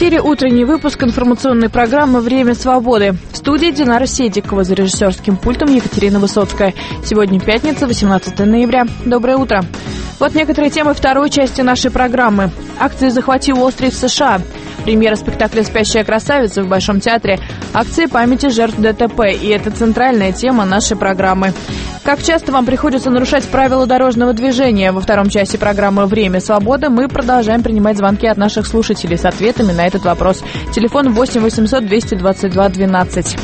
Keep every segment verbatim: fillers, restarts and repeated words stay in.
эфире утренний выпуск информационной программы «Время свободы». В студии Динара Седикова, за режиссерским пультом Екатерина Высоцкая. Сегодня пятница, восемнадцатое ноября. Доброе утро. Вот некоторые темы второй части нашей программы. Акции «Захвати Уолл-стрит» в США. Премьера спектакля «Спящая красавица» в Большом театре. Акции памяти жертв ДТП. И это центральная тема нашей программы. Как часто вам приходится нарушать правила дорожного движения? Во втором часе программы «Время свободы» мы продолжаем принимать звонки от наших слушателей с ответами на этот вопрос. Телефон восемь восемьсот двести двадцать два двенадцать.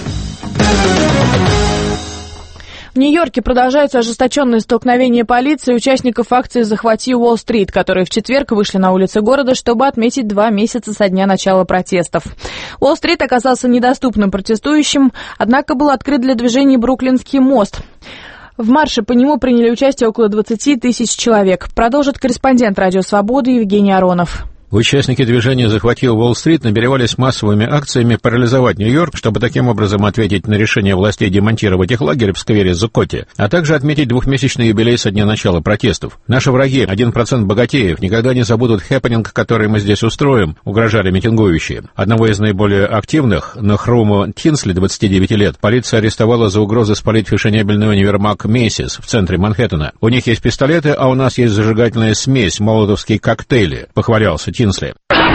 В Нью-Йорке продолжаются ожесточенные столкновения полиции и участников акции «Захвати Уолл-стрит», которые в четверг вышли на улицы города, чтобы отметить два месяца со дня начала протестов. Уолл-стрит оказался недоступным протестующим, однако был открыт для движения Бруклинский мост. В марше по нему приняли участие около двадцати тысяч человек. Продолжит корреспондент «Радио Свободы» Евгений Аронов. Участники движения «Захвати Уолл-стрит» намеревались массовыми акциями парализовать Нью-Йорк, чтобы таким образом ответить на решение властей демонтировать их лагерь в сквере Зуккоти, а также отметить двухмесячный юбилей со дня начала протестов. «Наши враги, один процент богатеев, никогда не забудут хэппенинг, который мы здесь устроим», угрожали митингующие. Одного из наиболее активных, Нахруму Тинсли, двадцати девяти лет, полиция арестовала за угрозы спалить фешенебельный универмаг Мейсис в центре Манхэттена. «У них есть пистолеты, а у нас есть зажигательная смесь, молотовские коктейли», похвалялся Тинсли.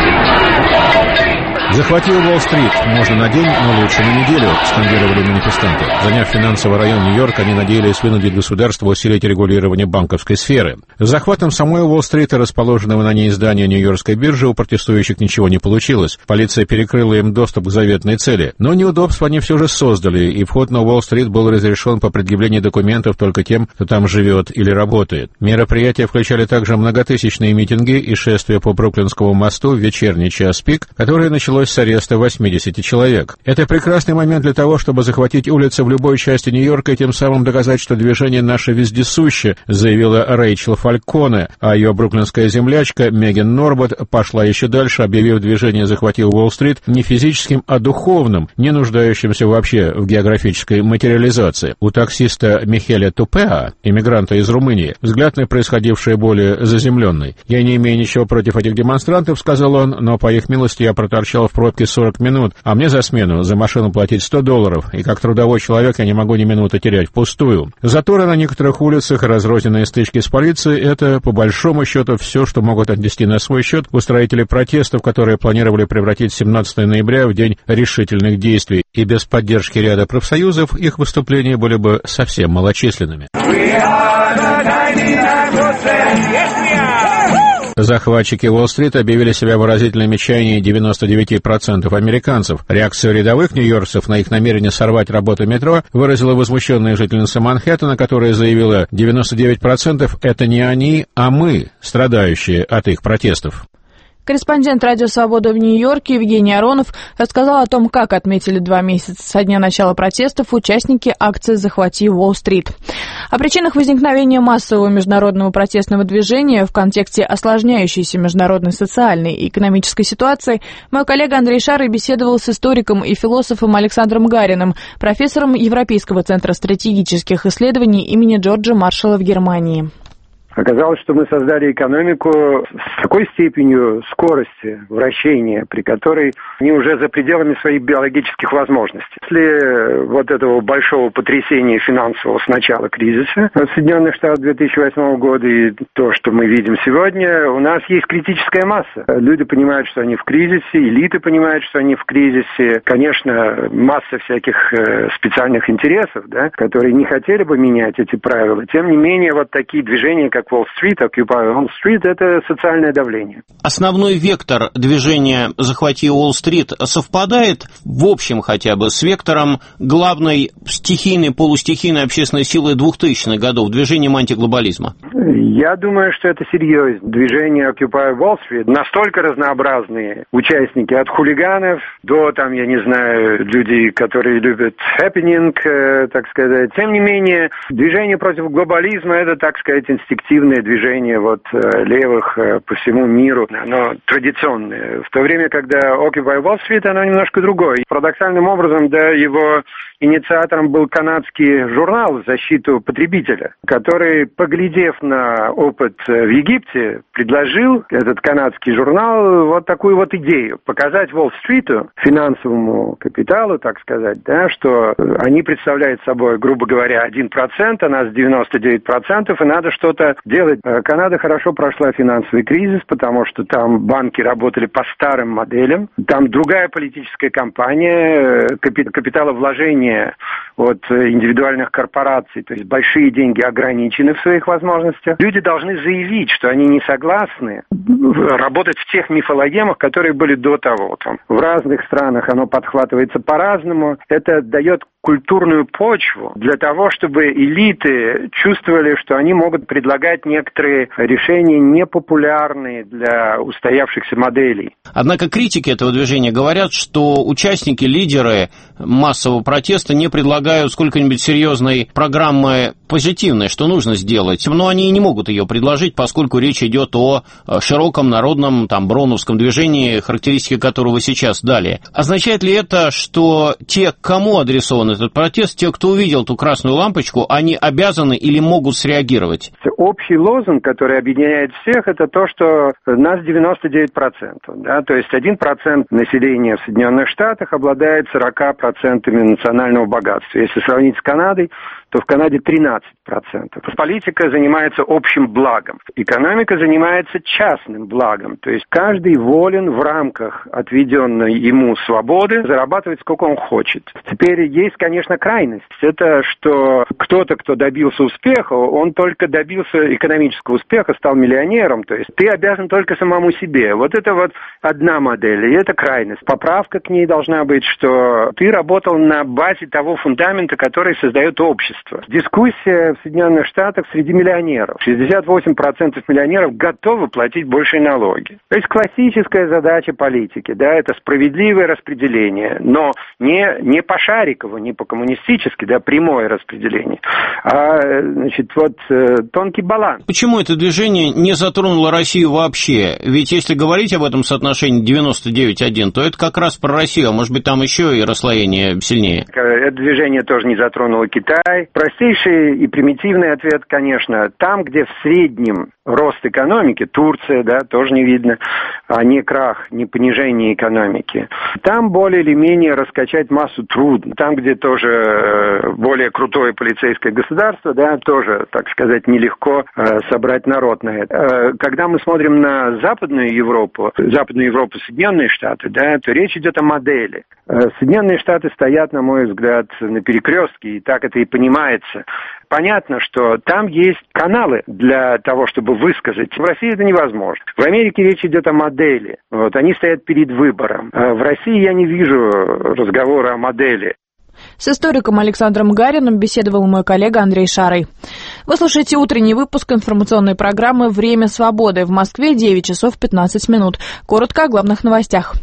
«Захвати Уолл-стрит. Можно на день, но лучше на неделю», — скандировали манифестанты. Заняв финансовый район Нью-Йорка, они надеялись вынудить государство усилить регулирование банковской сферы. С захватом самой Уолл-стрит и расположенного на ней здания Нью-Йоркской биржи у протестующих ничего не получилось. Полиция перекрыла им доступ к заветной цели. Но неудобства они все же создали, и вход на Уолл-стрит был разрешен по предъявлению документов только тем, кто там живет или работает. Мероприятия включали также многотысячные митинги и шествия по Бруклинскому мосту в вечерний час пик, которое началось с ареста восьмидесяти человек. Это прекрасный момент для того, чтобы захватить улицы в любой части Нью-Йорка и тем самым доказать, что движение наше вездесуще, заявила Рэйчел Фальконе, а ее бруклинская землячка Меган Норбот пошла еще дальше, объявив движение «Захвати Уолл-стрит» не физическим, а духовным, не нуждающимся вообще в географической материализации. У таксиста Михеля Тупеа, иммигранта из Румынии, взгляд на происходившее более заземленный. «Я не имею ничего против этих демонстрантов», — сказал он, «но по их милости я проторчал в пробке сорок минут, а мне за смену, за машину платить сто долларов, и как трудовой человек я не могу ни минуты терять впустую». Заторы на некоторых улицах, разрозненные стычки с полицией — это, по большому счету, все, что могут отнести на свой счет устроители протестов, которые планировали превратить семнадцатое ноября в день решительных действий, и без поддержки ряда профсоюзов их выступления были бы совсем малочисленными. Захватчики Уолл-стрит объявили себя выразителями чаяний девяноста девяти процентов американцев. Реакцию рядовых нью-йоркцев на их намерение сорвать работу метро выразила возмущенная жительница Манхэттена, которая заявила: девяносто девять процентов это не они, а мы, страдающие от их протестов. Корреспондент «Радио Свобода» в Нью-Йорке Евгений Аронов рассказал о том, как отметили два месяца со дня начала протестов участники акции «Захвати Уолл-стрит». О причинах возникновения массового международного протестного движения в контексте осложняющейся международной социальной и экономической ситуации мой коллега Андрей Шарый беседовал с историком и философом Александром Гариным, профессором Европейского центра стратегических исследований имени Джорджа Маршалла в Германии. Оказалось, что мы создали экономику с такой степенью скорости вращения, при которой они уже за пределами своих биологических возможностей. После вот этого большого потрясения финансового с начала кризиса в Соединенных Штатах две тысячи восьмого года и то, что мы видим сегодня, у нас есть критическая масса. Люди понимают, что они в кризисе, элиты понимают, что они в кризисе. Конечно, масса всяких специальных интересов, да, которые не хотели бы менять эти правила. Тем не менее, вот такие движения, как Уолл-стрит, Occupy Wall Street, это социальное давление. Основной вектор движения «Захвати Уолл-стрит» совпадает, в общем хотя бы, с вектором главной стихийной, полустихийной общественной силы двухтысячных годов, движением антиглобализма? Я думаю, что это серьезно. Движение Occupy Wall Street настолько разнообразные участники, от хулиганов до, там, я не знаю, людей, которые любят хэппенинг, э, так сказать. Тем не менее, движение против глобализма — это, так сказать, инстинктивно прогрессивное движение вот левых по всему миру, оно традиционное. В то время, когда Occupy Wall Street, оно немножко другое. Парадоксальным образом, да, его инициатором был канадский журнал в защиту потребителя, который, поглядев на опыт в Египте, предложил, этот канадский журнал, вот такую вот идею. Показать Уолл-стриту, финансовому капиталу, так сказать, да, что они представляют собой, грубо говоря, один процент, а нас девяносто девять процентов, и надо что-то делать. Канада хорошо прошла финансовый кризис, потому что там банки работали по старым моделям, там другая политическая кампания, капиталовложения от индивидуальных корпораций, то есть большие деньги ограничены в своих возможностях. Люди должны заявить, что они не согласны работать в тех мифологемах, которые были до того. Там, в разных странах оно подхватывается по-разному. Это дает культурную почву для того, чтобы элиты чувствовали, что они могут предлагать некоторые решения непопулярные для устоявшихся моделей. Однако критики этого движения говорят, что участники, лидеры массового протеста не предлагают сколько-нибудь серьезной программы позитивной, что нужно сделать. Но они и не могут ее предложить, поскольку речь идет о широком народном, там, броуновском движении, характеристики которого сейчас дали. Означает ли это, что те, кому адресован этот протест, те, кто увидел эту красную лампочку, они обязаны или могут среагировать? Общий лозунг, который объединяет всех, это то, что нас девяносто девять процентов. Да? То есть один процент населения в Соединенных Штатах обладает сорока процентами национального богатства. Если сравнить с Канадой, то в Канаде тринадцать процентов. Политика занимается общим благом. Экономика занимается частным благом. То есть каждый волен в рамках отведенной ему свободы зарабатывать сколько он хочет. Теперь есть, конечно, крайность. Это что кто-то, кто добился успеха, он только добился экономического успеха, стал миллионером. То есть ты обязан только самому себе. Вот это вот одна модель, и это крайность. Поправка к ней должна быть, что ты работал на базе того фундамента, который создает общество. Дискуссия в Соединенных Штатах среди миллионеров. шестьдесят восемь процентов миллионеров готовы платить большие налоги. То есть классическая задача политики, да, это справедливое распределение, но не, не по Шарикову, не по-коммунистически, да, прямое распределение, а, значит, вот тонкий баланс. Почему это движение не затронуло Россию вообще? Ведь если говорить об этом соотношении девяносто девять один, то это как раз про Россию, а может быть там еще и расслоение сильнее? Это движение тоже не затронуло Китай. Простейший и примитивный ответ, конечно, там, где в среднем рост экономики, Турция, да, тоже не видно, а не крах, не понижение экономики. Там более или менее раскачать массу трудно. Там, где тоже более крутое полицейское государство, да, тоже, так сказать, нелегко э, собрать народ на это. Э, когда мы смотрим на Западную Европу, Западную Европу, Соединенные Штаты, да, то речь идет о модели. Э, Соединенные Штаты стоят, на мой взгляд, на перекрестке, и так это и понимается. Понятно, что там есть каналы для того, чтобы высказать. В России это невозможно. В Америке речь идет о модели. Вот, они стоят перед выбором. В России я не вижу разговора о модели. С историком Александром Гариным беседовал мой коллега Андрей Шарый. Вы слушаете утренний выпуск информационной программы «Время свободы». В Москве девять часов пятнадцать минут. Коротко о главных новостях.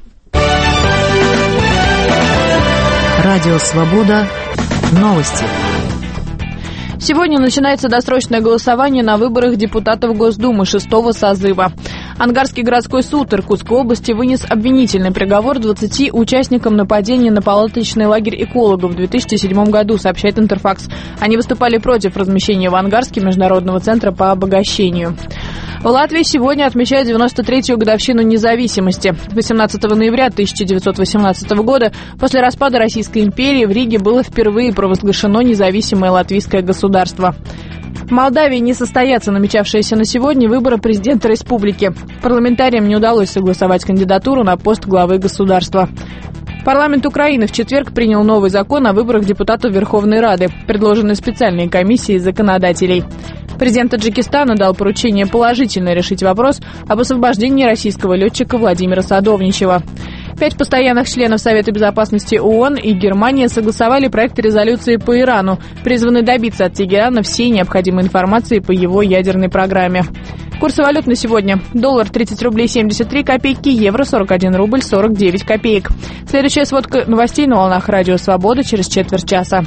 Радио «Свобода». Новости. Сегодня начинается досрочное голосование на выборах депутатов Госдумы шестого созыва. Ангарский городской суд Иркутской области вынес обвинительный приговор двадцати участникам нападения на палаточный лагерь экологов в две тысячи седьмом году, сообщает Интерфакс. Они выступали против размещения в Ангарске Международного центра по обогащению. В Латвии сегодня отмечают девяносто третью годовщину независимости. восемнадцатого ноября тысяча девятьсот восемнадцатого года, после распада Российской империи, в Риге было впервые провозглашено независимое латвийское государство. В Молдавии не состоятся намечавшиеся на сегодня выборы президента республики. Парламентариям не удалось согласовать кандидатуру на пост главы государства. Парламент Украины в четверг принял новый закон о выборах депутатов Верховной Рады, предложенный специальной комиссией законодателей. Президент Таджикистана дал поручение положительно решить вопрос об освобождении российского летчика Владимира Садовничева. Пять постоянных членов Совета безопасности ООН и Германия согласовали проект резолюции по Ирану, призванный добиться от Тегерана всей необходимой информации по его ядерной программе. Курсы валют на сегодня. Доллар тридцать рублей семьдесят три копейки, евро сорок один рубль сорок девять копеек. Следующая сводка новостей на волнах Радио Свобода через четверть часа.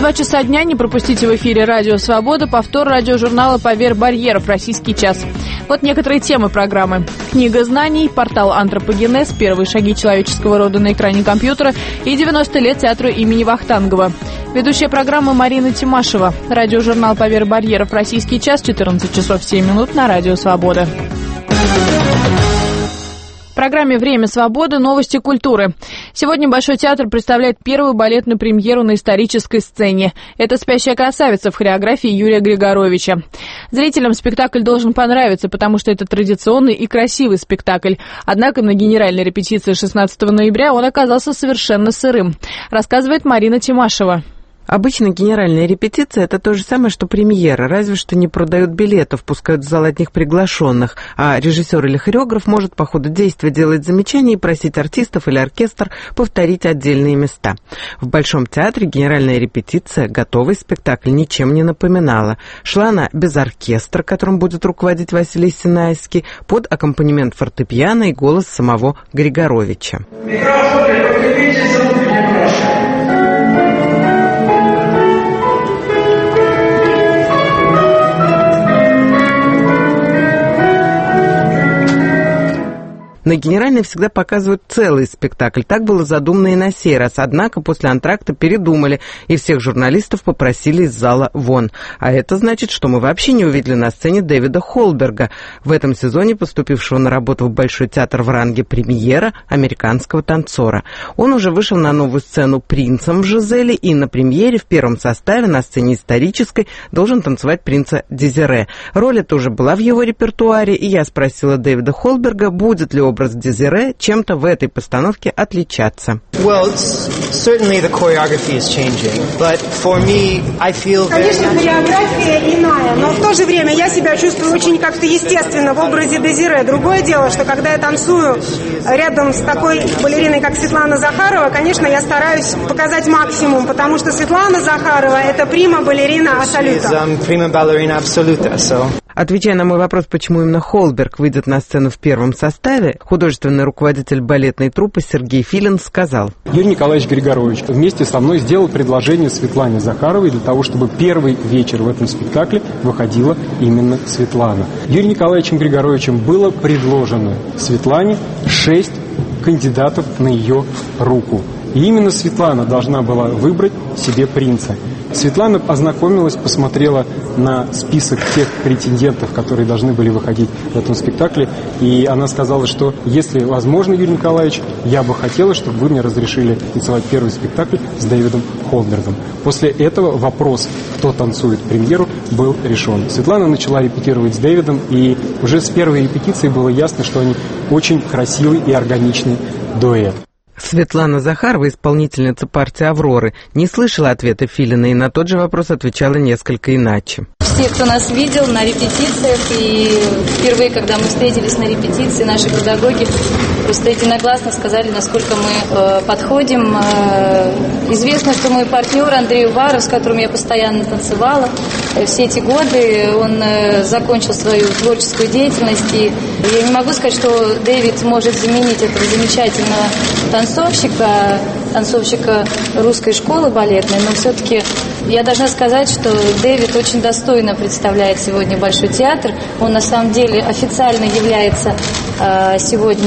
два часа дня не пропустите в эфире «Радио Свобода» повтор радиожурнала «Поверь барьеров. Российский час». Вот некоторые темы программы. Книга знаний, портал «Антропогенез», первые шаги человеческого рода на экране компьютера и девяносто лет театру имени Вахтангова. Ведущая программы Марина Тимашева. Радиожурнал «Поверь барьеров. Российский час», четырнадцать часов семь минут на «Радио Свобода». В программе «Время свободы» новости культуры. Сегодня Большой театр представляет первую балетную премьеру на исторической сцене. Это «Спящая красавица» в хореографии Юрия Григоровича. Зрителям спектакль должен понравиться, потому что это традиционный и красивый спектакль. Однако на генеральной репетиции шестнадцатого ноября он оказался совершенно сырым, рассказывает Марина Тимашева. Обычно генеральная репетиция – это то же самое, что премьера, разве что не продают билетов, пускают в зал одних приглашенных, а режиссер или хореограф может по ходу действия делать замечания и просить артистов или оркестр повторить отдельные места. В Большом театре генеральная репетиция, готовый спектакль, ничем не напоминала. Шла она без оркестра, которым будет руководить Василий Синайский, под аккомпанемент фортепиано и голос самого Григоровича. На генеральной всегда показывают целый спектакль. Так было задумано и на сей раз. Однако после антракта передумали, и всех журналистов попросили из зала вон. А это значит, что мы вообще не увидели на сцене Дэвида Холберга, в этом сезоне поступившего на работу в Большой театр в ранге премьера американского танцора. Он уже вышел на новую сцену принцем в Жизели, и на премьере в первом составе на сцене исторической должен танцевать принца Дезире. Роль эта уже была в его репертуаре, и я спросила Дэвида Холберга, будет ли образ Дезире чем-то в этой постановке отличаться. Well, certainly the choreography is changing, but for me, I feel very... Конечно, хореография иная, но в то же время я себя чувствую очень как-то естественно в образе Дезире. Другое дело, что когда я танцую рядом с такой балериной, как Светлана Захарова, конечно, я стараюсь показать максимум, потому что Светлана Захарова – это прима-балерина абсолюта. Прима-балерина абсолюта, so... Отвечая на мой вопрос, почему именно Холберг выйдет на сцену в первом составе, художественный руководитель балетной труппы Сергей Филин сказал: Юрий Николаевич Григорович вместе со мной сделал предложение Светлане Захаровой для того, чтобы первый вечер в этом спектакле выходила именно Светлана. Юрием Николаевичем Григоровичем было предложено Светлане шесть кандидатов на ее руку. И именно Светлана должна была выбрать себе принца. Светлана ознакомилась, посмотрела на список тех претендентов, которые должны были выходить в этом спектакле, и она сказала, что если возможно, Юрий Николаевич, я бы хотела, чтобы вы мне разрешили танцевать первый спектакль с Дэвидом Холбергом. После этого вопрос, кто танцует премьеру, был решен. Светлана начала репетировать с Дэвидом, и уже с первой репетиции было ясно, что они очень красивый и органичный дуэт. Светлана Захарова, исполнительница партии «Авроры», не слышала ответа Филина и на тот же вопрос отвечала несколько иначе. Все, кто нас видел на репетициях, и впервые, когда мы встретились на репетиции, наши педагоги просто единогласно сказали, насколько мы э, подходим. Э, известно, что мой партнер Андрей Уваров, с которым я постоянно танцевала э, все эти годы, он э, закончил свою творческую деятельность, и я не могу сказать, что Дэвид может заменить этого замечательного танцовщика, танцовщика русской школы балетной, но все-таки я должна сказать, что Дэвид очень достойно представляет сегодня Большой театр. Он на самом деле официально является э, сегодня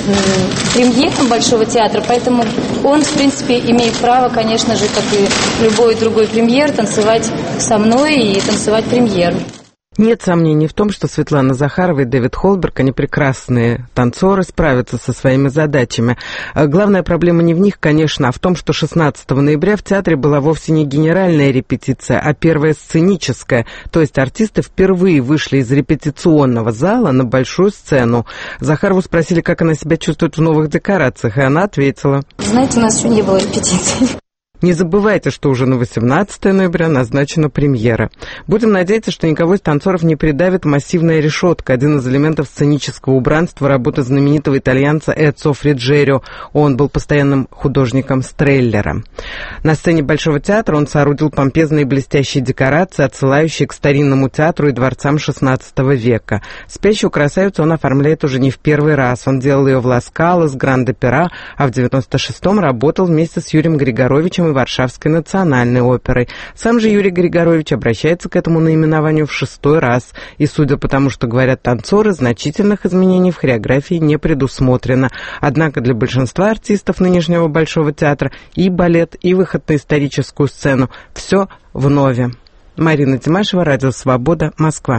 э, премьером Большого театра, поэтому он, в принципе, имеет право, конечно же, как и любой другой премьер, танцевать со мной и танцевать премьеру. Нет сомнений в том, что Светлана Захарова и Дэвид Холберг, они прекрасные танцоры, справятся со своими задачами. Главная проблема не в них, конечно, а в том, что шестнадцатого ноября в театре была вовсе не генеральная репетиция, а первая сценическая. То есть артисты впервые вышли из репетиционного зала на большую сцену. Захарову спросили, как она себя чувствует в новых декорациях, и она ответила: знаете, у нас еще не было репетиции. Не забывайте, что уже на восемнадцатого ноября назначена премьера. Будем надеяться, что никого из танцоров не придавит массивная решетка, один из элементов сценического убранства работы знаменитого итальянца Эцио Фриджерио. Он был постоянным художником Стреллера. На сцене Большого театра он соорудил помпезные блестящие декорации, отсылающие к старинному театру и дворцам шестнадцатого века. «Спящую красавицу» он оформляет уже не в первый раз. Он делал ее в Ла Скала, с Гранд-Опера, а в девяносто шестом работал вместе с Юрием Григоровичем и Варшавской национальной оперой. Сам же Юрий Григорович обращается к этому наименованию в шестой раз. И, судя по тому, что говорят танцоры, значительных изменений в хореографии не предусмотрено. Однако для большинства артистов нынешнего Большого театра и балет, и выход на историческую сцену – все вновь. Марина Тимашева, Радио Свобода, Москва.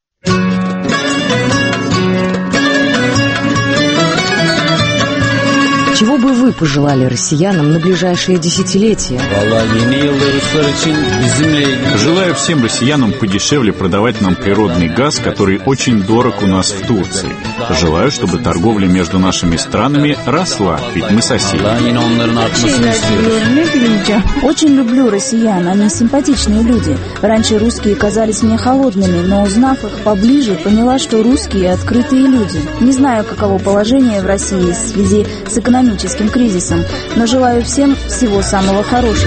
Чего бы вы пожелали россиянам на ближайшие десятилетия? Желаю всем россиянам подешевле продавать нам природный газ, который очень дорог у нас в Турции. Желаю, чтобы торговля между нашими странами росла, ведь мы соседи. Очень люблю россиян, они симпатичные люди. Раньше русские казались мне холодными, но узнав их поближе, поняла, что русские открытые люди. Не знаю, каково положение в России в связи с экономическим кризисом, но желаю всем всего самого хорошего.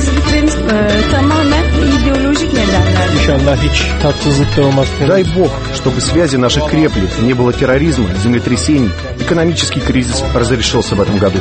Дай Бог, чтобы связи наши крепли, не было терроризма, землетрясений. Экономический кризис разрешился в этом году.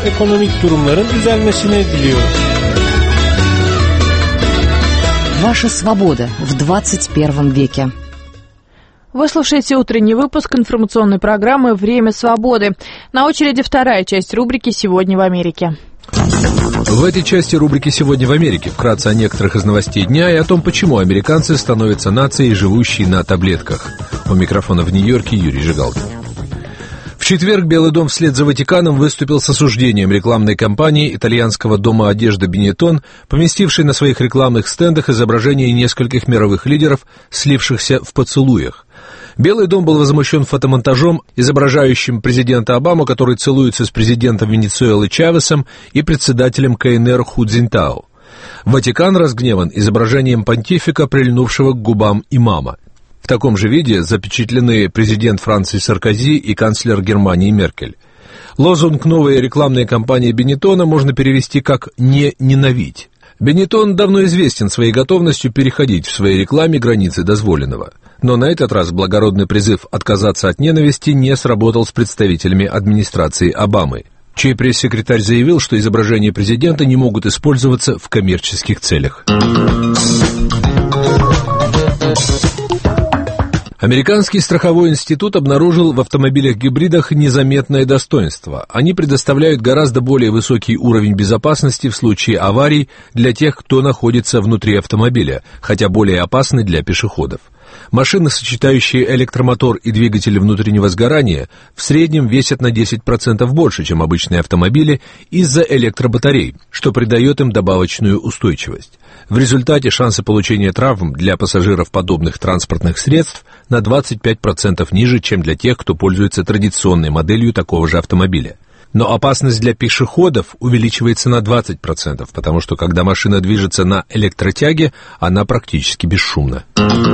Ваша свобода в двадцать первом веке. Вы слушаете утренний выпуск информационной программы «Время свободы». На очереди вторая часть рубрики «Сегодня в Америке». В этой части рубрики «Сегодня в Америке» вкратце о некоторых из новостей дня и о том, почему американцы становятся нацией, живущей на таблетках. У микрофона в Нью-Йорке Юрий Жигалкин. В четверг Белый дом вслед за Ватиканом выступил с осуждением рекламной кампании итальянского дома одежды Benetton, поместившей на своих рекламных стендах изображения нескольких мировых лидеров, слившихся в поцелуях. Белый дом был возмущен фотомонтажом, изображающим президента Обаму, который целуется с президентом Венесуэлы Чавесом и председателем ка эн эр Ху Цзиньтао. Ватикан разгневан изображением понтифика, прильнувшего к губам имама. В таком же виде запечатлены президент Франции Саркози и канцлер Германии Меркель. Лозунг новой рекламной кампании Benetton можно перевести как «не ненавидь». Benetton давно известен своей готовностью переходить в своей рекламе границы дозволенного. Но на этот раз благородный призыв отказаться от ненависти не сработал с представителями администрации Обамы, чей пресс-секретарь заявил, что изображения президента не могут использоваться в коммерческих целях. Американский страховой институт обнаружил в автомобилях-гибридах незаметное достоинство. Они предоставляют гораздо более высокий уровень безопасности в случае аварий для тех, кто находится внутри автомобиля, хотя более опасны для пешеходов. Машины, сочетающие электромотор и двигатель внутреннего сгорания, в среднем весят на десять процентов больше, чем обычные автомобили, из-за электробатарей, что придает им добавочную устойчивость. В результате шансы получения травм для пассажиров подобных транспортных средств на двадцать пять процентов ниже, чем для тех, кто пользуется традиционной моделью такого же автомобиля. Но опасность для пешеходов увеличивается на двадцать процентов, потому что когда машина движется на электротяге, она практически бесшумна.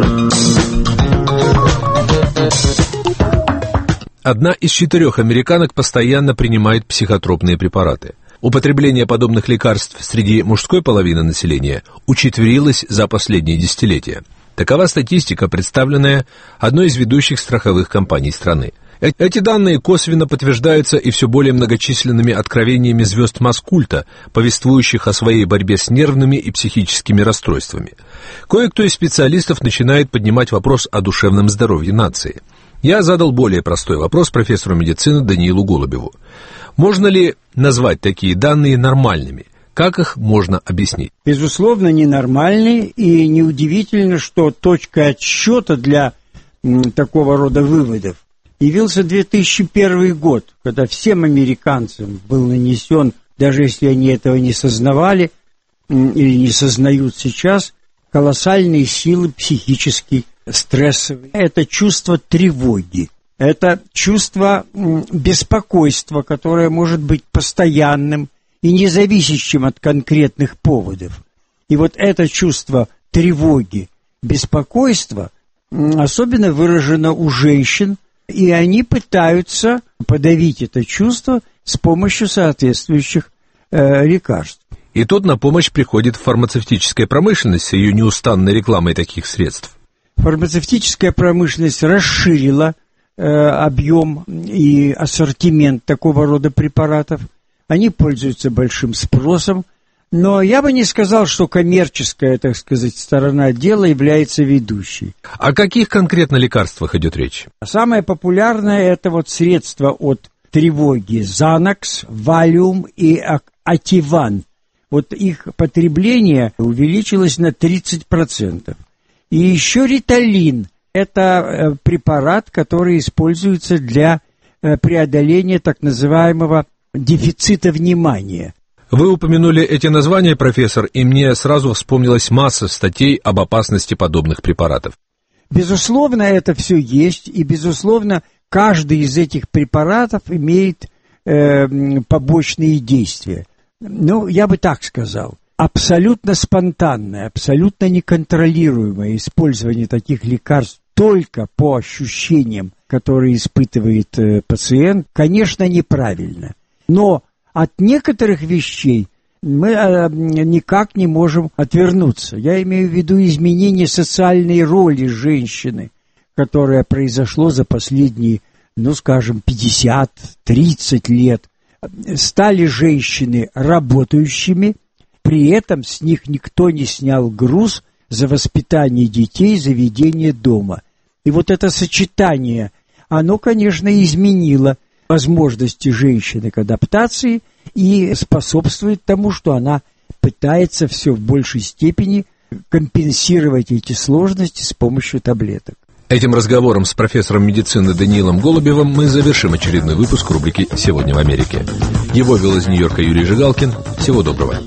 Одна из четырех американок постоянно принимает психотропные препараты. Употребление подобных лекарств среди мужской половины населения учетверилось за последние десятилетия. Такова статистика, представленная одной из ведущих страховых компаний страны. Эти данные косвенно подтверждаются и все более многочисленными откровениями звезд масс-культа, повествующих о своей борьбе с нервными и психическими расстройствами. Кое-кто из специалистов начинает поднимать вопрос о душевном здоровье нации. Я задал более простой вопрос профессору медицины Даниилу Голубеву. Можно ли назвать такие данные нормальными? Как их можно объяснить? Безусловно, ненормальные, и неудивительно, что точкой отсчета для м, такого рода выводов явился две тысячи первый год, когда всем американцам был нанесен, даже если они этого не сознавали м, или не сознают сейчас, колоссальные силы психические, стрессовые. Это чувство тревоги, это чувство м, беспокойства, которое может быть постоянным и не зависящим от конкретных поводов. И вот это чувство тревоги, беспокойства м, особенно выражено у женщин, и они пытаются подавить это чувство с помощью соответствующих э, лекарств. И тут на помощь приходит фармацевтическая промышленность с ее неустанной рекламой таких средств. Фармацевтическая промышленность расширила э, объем и ассортимент такого рода препаратов. Они пользуются большим спросом. Но я бы не сказал, что коммерческая, так сказать, сторона дела является ведущей. О каких конкретно лекарствах идет речь? Самое популярное – это вот средства от тревоги Xanax, Valium и Ativan. Вот их потребление увеличилось на тридцать процентов. И еще Риталин – это препарат, который используется для преодоления так называемого дефицита внимания. Вы упомянули эти названия, профессор, и мне сразу вспомнилась масса статей об опасности подобных препаратов. Безусловно, это все есть, и, безусловно, каждый из этих препаратов имеет э, побочные действия. Ну, я бы так сказал, абсолютно спонтанное, абсолютно неконтролируемое использование таких лекарств только по ощущениям, которые испытывает э, пациент, конечно, неправильно. Но от некоторых вещей мы э, никак не можем отвернуться. Я имею в виду изменение социальной роли женщины, которое произошло за последние, ну, скажем, пятьдесят-тридцать лет. Стали женщины работающими, при этом с них никто не снял груз за воспитание детей, за ведение дома. И вот это сочетание, оно, конечно, изменило возможности женщины к адаптации и способствует тому, что она пытается все в большей степени компенсировать эти сложности с помощью таблеток. Этим разговором с профессором медицины Даниилом Голубевым мы завершим очередной выпуск рубрики «Сегодня в Америке». Его вел из Нью-Йорка Юрий Жигалкин. Всего доброго.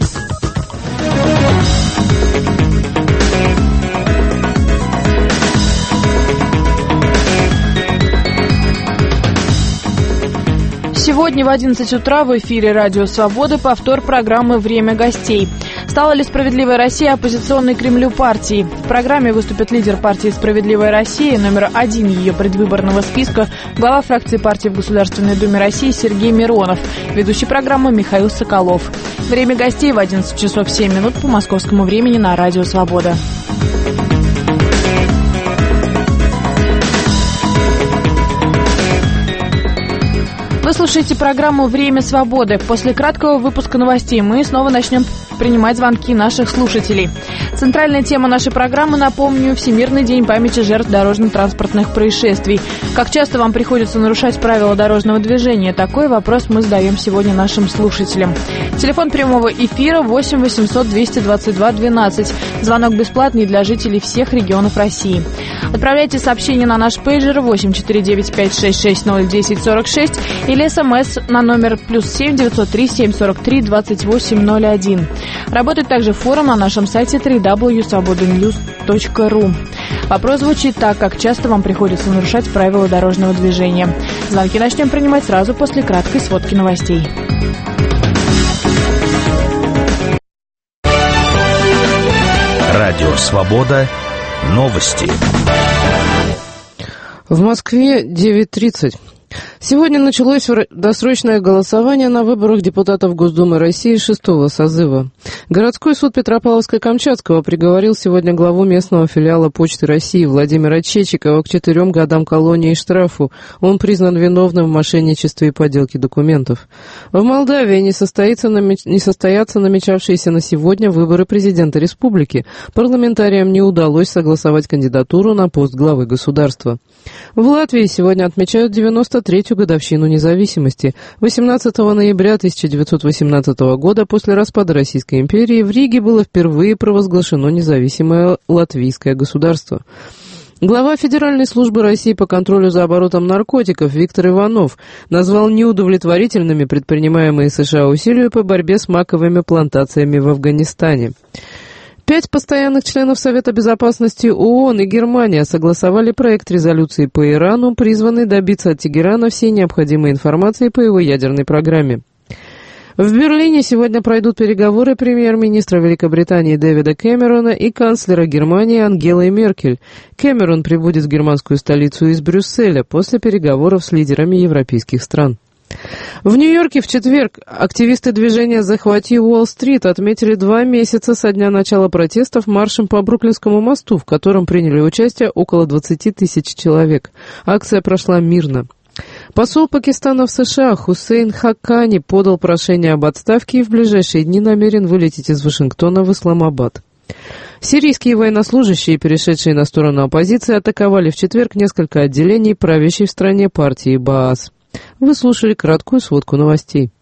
Сегодня в одиннадцать утра в эфире «Радио Свободы» повтор программы «Время гостей». Стала ли «Справедливая Россия» оппозиционной Кремлю партией? В программе выступит лидер партии «Справедливая Россия», номер один ее предвыборного списка, глава фракции партии в Государственной Думе России Сергей Миронов, ведущий программы Михаил Соколов. «Время гостей» в одиннадцать часов семь минут по московскому времени на «Радио Свобода». Вы слушаете программу «Время свободы». После краткого выпуска новостей мы снова начнем принимать звонки наших слушателей. Центральная тема нашей программы, напомню, Всемирный день памяти жертв дорожно-транспортных происшествий. Как часто вам приходится нарушать правила дорожного движения? Такой вопрос мы задаем сегодня нашим слушателям. Телефон прямого эфира восемь восемьсот двести двадцать два двенадцать. Звонок бесплатный для жителей всех регионов России. Отправляйте сообщение на наш пейджер восемь четыре девять пять шесть шесть ноль десять сорок шесть или смс на номер плюс семь девятьсот три семь сорок три двадцать восемь ноль один. Работает также форум на нашем сайте дабл ю дабл ю дабл ю точка свобода ньюс точка ру. Вопрос звучит так: как часто вам приходится нарушать правила дорожного движения? Звонки начнем принимать сразу после краткой сводки новостей. Радио Свобода. Новости. В Москве девять тридцать. Сегодня началось досрочное голосование на выборах депутатов Госдумы России шестого созыва. Городской суд Петропавловска-Камчатского приговорил сегодня главу местного филиала Почты России Владимира Чечикова к четырем годам колонии и штрафу. Он признан виновным в мошенничестве и подделке документов. В Молдавии не, состоится, не состоятся намечавшиеся на сегодня выборы президента республики. Парламентариям не удалось согласовать кандидатуру на пост главы государства. В Латвии сегодня отмечают девяносто третью годовщину независимости. восемнадцатого ноября тысяча девятьсот восемнадцатого года, после распада Российской империи, в Риге было впервые провозглашено независимое латвийское государство. Глава Федеральной службы России по контролю за оборотом наркотиков Виктор Иванов назвал неудовлетворительными предпринимаемые США усилия по борьбе с маковыми плантациями в Афганистане. Пять постоянных членов Совета безопасности ООН и Германия согласовали проект резолюции по Ирану, призванный добиться от Тегерана всей необходимой информации по его ядерной программе. В Берлине сегодня пройдут переговоры премьер-министра Великобритании Дэвида Кэмерона и канцлера Германии Ангелы Меркель. Кэмерон прибудет в германскую столицу из Брюсселя после переговоров с лидерами европейских стран. В Нью-Йорке в четверг активисты движения «Захвати Уолл-стрит» отметили два месяца со дня начала протестов маршем по Бруклинскому мосту, в котором приняли участие около двадцати тысяч человек. Акция прошла мирно. Посол Пакистана в США Хусейн Хаккани подал прошение об отставке и в ближайшие дни намерен вылететь из Вашингтона в Исламабад. Сирийские военнослужащие, перешедшие на сторону оппозиции, атаковали в четверг несколько отделений правящей в стране партии Баас. Вы слушали краткую сводку новостей.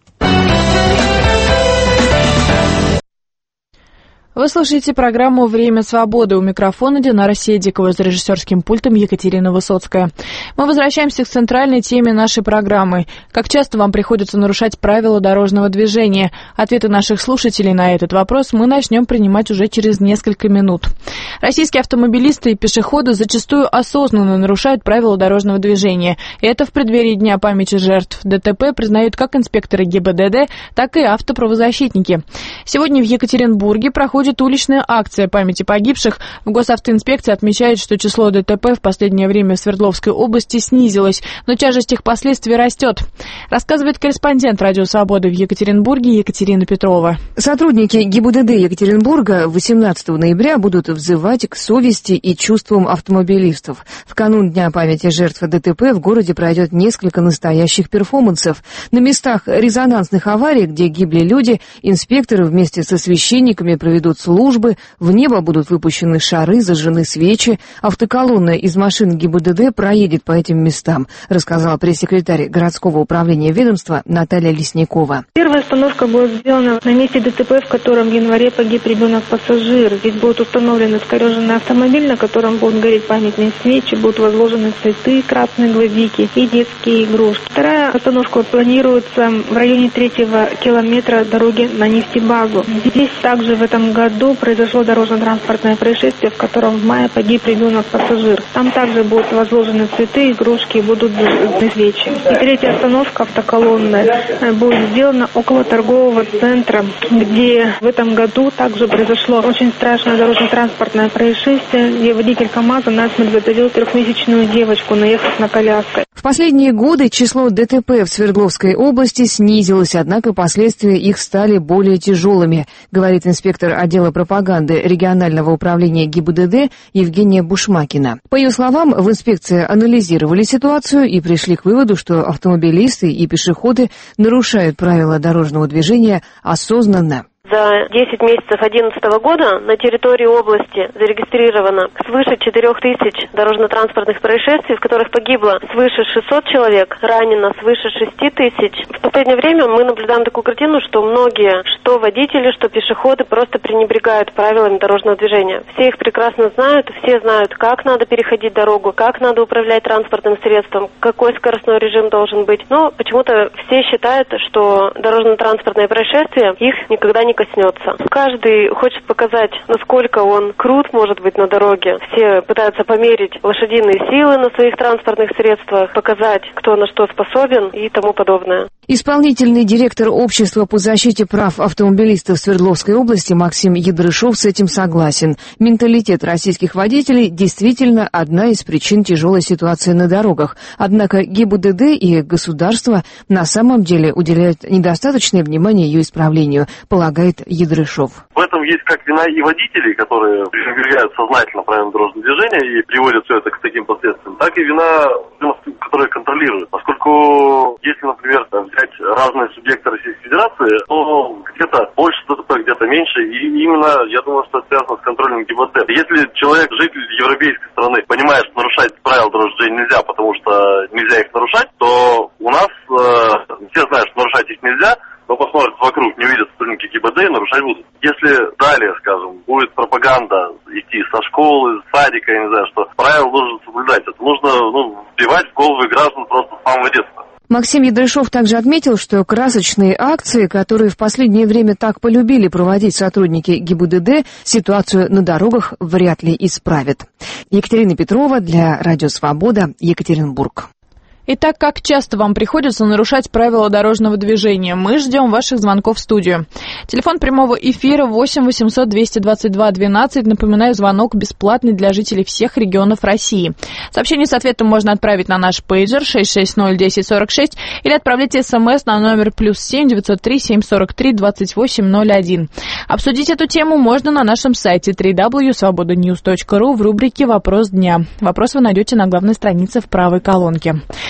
Вы слушаете программу «Время свободы». У микрофона Динара Седикова, за режиссерским пультом Екатерина Высоцкая. Мы возвращаемся к центральной теме нашей программы. Как часто вам приходится нарушать правила дорожного движения? Ответы наших слушателей на этот вопрос мы начнем принимать уже через несколько минут. Российские автомобилисты и пешеходы зачастую осознанно нарушают правила дорожного движения. И это в преддверии Дня памяти жертв ДТП признают как инспекторы ГИБДД, так и автоправозащитники. Сегодня в Екатеринбурге проходит уличная акция памяти погибших. В госавтоинспекции отмечают, что число ДТП в последнее время в Свердловской области снизилось, но тяжесть их последствий растет. Рассказывает корреспондент «Радио Свободы» в Екатеринбурге Екатерина Петрова. Сотрудники ГИБДД Екатеринбурга восемнадцатого ноября будут взывать к совести и чувствам автомобилистов. В канун Дня памяти жертв ДТП в городе пройдет несколько настоящих перформансов. На местах резонансных аварий, где гибли люди, инспекторы вместе со священниками проведут службы, в небо будут выпущены шары, зажжены свечи. Автоколонна из машин ГИБДД проедет по этим местам, рассказала пресс-секретарь городского управления ведомства Наталья Лесникова. Первая остановка будет сделана на месте ДТП, в котором в январе погиб ребенок-пассажир. Здесь будет установлен искореженный автомобиль, на котором будут гореть памятные свечи, будут возложены цветы, красные гвоздики и детские игрушки. Вторая остановка планируется в районе третьего километра дороги на нефтебазу. Здесь также в этом году году произошло дорожно-транспортное происшествие, в котором в мае погиб ребенок-пассажир. Там также будут возложены цветы, игрушки, будут зажжены свечи. И третья остановка автоколонная будет сделана около торгового центра, где в этом году также произошло очень страшное дорожно-транспортное происшествие, где водитель КамАЗа насмерть задавил трехмесячную девочку, наехав на коляску. В последние годы число ДТП в Свердловской области снизилось, однако последствия их стали более тяжелыми, говорит инспектор отдела пропаганды регионального управления ГИБДД Евгения Бушмакина. По ее словам, в инспекции анализировали ситуацию и пришли к выводу, что автомобилисты и пешеходы нарушают правила дорожного движения осознанно. За десять месяцев две тысячи одиннадцатого года на территории области зарегистрировано свыше четырех тысяч дорожно-транспортных происшествий, в которых погибло свыше шестисот человек, ранено свыше шести тысяч. В последнее время мы наблюдаем такую картину, что многие, что водители, что пешеходы, просто пренебрегают правилами дорожного движения. Все их прекрасно знают, все знают, как надо переходить дорогу, как надо управлять транспортным средством, какой скоростной режим должен быть. Но почему-то все считают, что дорожно-транспортные происшествия их никогда не коснется. Каждый хочет показать, насколько он крут может быть на дороге. Все пытаются померить лошадиные силы на своих транспортных средствах, показать, кто на что способен и тому подобное. Исполнительный директор Общества по защите прав автомобилистов Свердловской области Максим Ядрышов с этим согласен. Менталитет российских водителей действительно одна из причин тяжелой ситуации на дорогах. Однако ГИБДД и государство на самом деле уделяют недостаточное внимание ее исправлению, полагает Ядрышов. В этом есть как вина и водителей, которые пренебрегают сознательно правилам дорожного движения и приводят все это к таким последствиям, так и вина, которые контролируют. Поскольку, если, например, взять разные субъекты Российской Федерации, то где-то больше ДТП, где-то меньше, и именно, я думаю, что это связано с контролем ГИБДД. Если человек, житель европейской страны, понимает, что нарушать правила дорожного движения нельзя, потому что нельзя их нарушать, то у нас э, все знают, что нарушать их нельзя, но посмотрят вокруг, не увидят сотрудники ГИБДД и нарушать будут. Если далее, скажем, будет пропаганда идти со школы, с садика, я не знаю, что правила нужно соблюдать, это нужно ну, вбивать в головы граждан просто с самого детства. Максим Ядрышов также отметил, что красочные акции, которые в последнее время так полюбили проводить сотрудники ГИБДД, ситуацию на дорогах вряд ли исправят. Екатерина Петрова для Радио Свобода, Екатеринбург. Итак, как часто вам приходится нарушать правила дорожного движения? Мы ждем ваших звонков в студию. Телефон прямого эфира восемь восемьсот двести двадцать два двенадцать. Напоминаю, звонок бесплатный для жителей всех регионов России. Сообщение с ответом можно отправить на наш пейджер шесть шесть ноль десять сорок шесть или отправлять смс на номер плюс семь девятьсот три семьсот сорок три двадцать восемь ноль один. Обсудить эту тему можно на нашем сайте дабл ю дабл ю дабл ю точка свобода ньюс точка ру в рубрике «Вопрос дня». Вопрос вы найдете на главной странице в правой колонке.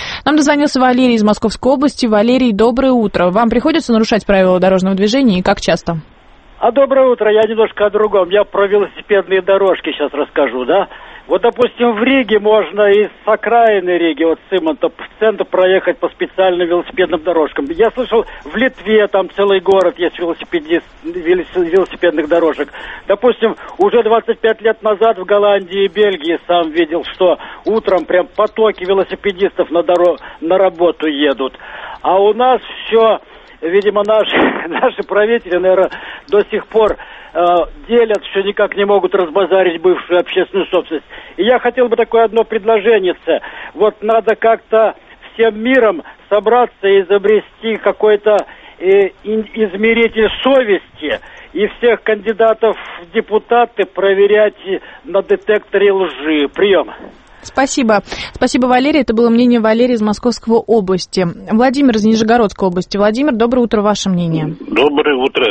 Нам дозвонился Валерий из Московской области. Валерий, доброе утро. Вам приходится нарушать правила дорожного движения и как часто? А доброе утро, я немножко о другом. Я про велосипедные дорожки сейчас расскажу, да? Вот, допустим, в Риге можно из окраины Риги, вот с Имонта, в центр проехать по специальным велосипедным дорожкам. Я слышал, в Литве там целый город есть велосипедист, велосипедных дорожек. Допустим, уже двадцать пять лет назад в Голландии и Бельгии сам видел, что утром прям потоки велосипедистов на, доро- на работу едут. А у нас все... Видимо, наши, наши правители, наверное, до сих пор э, делят, что никак не могут разбазарить бывшую общественную собственность. И я хотел бы такое одно предложение. Вот надо как-то всем миром собраться и изобрести какой-то э, измеритель совести и всех кандидатов в депутаты проверять на детекторе лжи. Прием. Спасибо. Спасибо, Валерий. Это было мнение Валерия из Московской области. Владимир из Нижегородской области. Владимир, доброе утро. Ваше мнение. Доброе утро.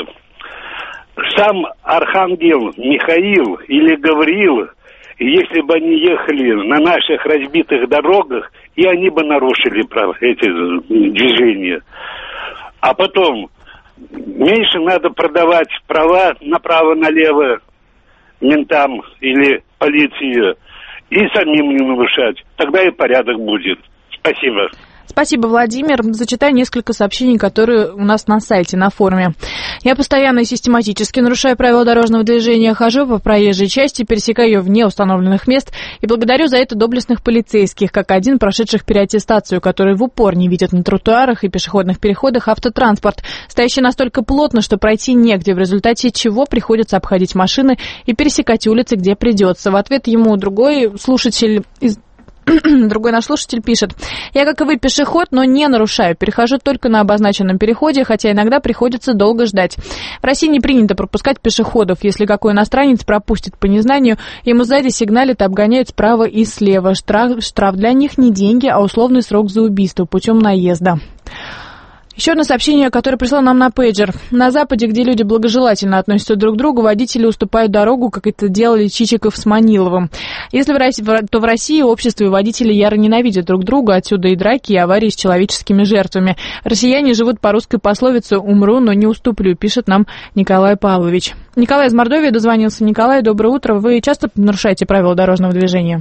Сам архангел Михаил или Гавриил, если бы они ехали на наших разбитых дорогах, и они бы нарушили прав, эти движения. А потом, меньше надо продавать права направо-налево ментам или полиции, и самим не нарушать. Тогда и порядок будет. Спасибо. Спасибо, Владимир. Зачитаю несколько сообщений, которые у нас на сайте, на форуме. Я постоянно и систематически нарушаю правила дорожного движения, хожу по проезжей части, пересекаю ее вне установленных мест и благодарю за это доблестных полицейских, как один, прошедших переаттестацию, которые в упор не видят на тротуарах и пешеходных переходах автотранспорт, стоящий настолько плотно, что пройти негде, в результате чего приходится обходить машины и пересекать улицы, где придется. В ответ ему другой слушатель из Другой наш слушатель пишет: я, как и вы, пешеход, но не нарушаю. Перехожу только на обозначенном переходе, хотя иногда приходится долго ждать. В России не принято пропускать пешеходов. Если какой иностранец пропустит по незнанию, ему сзади сигналят и обгоняют справа и слева. Штраф, штраф для них не деньги, а условный срок за убийство путем наезда. Еще одно сообщение, которое пришло нам на пейджер. На Западе, где люди благожелательно относятся друг к другу, водители уступают дорогу, как это делали Чичиков с Маниловым. Если в России, то в России общество и водители яро ненавидят друг друга, отсюда и драки, и аварии с человеческими жертвами. Россияне живут по русской пословице «умру, но не уступлю», пишет нам Николай Павлович. Николай из Мордовии дозвонился. Николай, доброе утро. Вы часто нарушаете правила дорожного движения?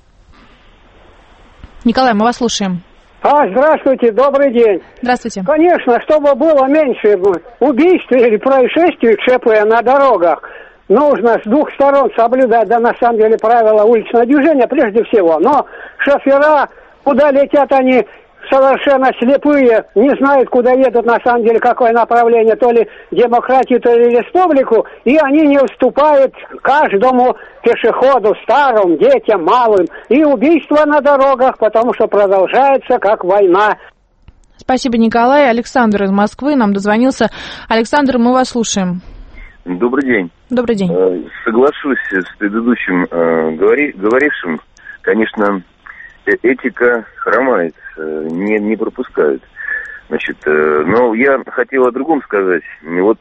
Николай, мы вас слушаем. А, здравствуйте, добрый день. Здравствуйте. Конечно, чтобы было меньше убийств или происшествий ЧП на дорогах, нужно с двух сторон соблюдать, да, на самом деле, правила уличного движения прежде всего. Но шофера, куда летят они, совершенно слепые, не знают, куда едут, на самом деле, какое направление, то ли демократию, то ли республику, и они не уступают каждому пешеходу, старым, детям, малым. И убийства на дорогах, потому что продолжается как война. Спасибо, Николай. Александр из Москвы нам дозвонился. Александр, мы вас слушаем. Добрый день. Добрый день. Соглашусь с предыдущим говори, говорившим. Конечно, этика хромает, не, не пропускают. Значит, но я хотел о другом сказать. Вот,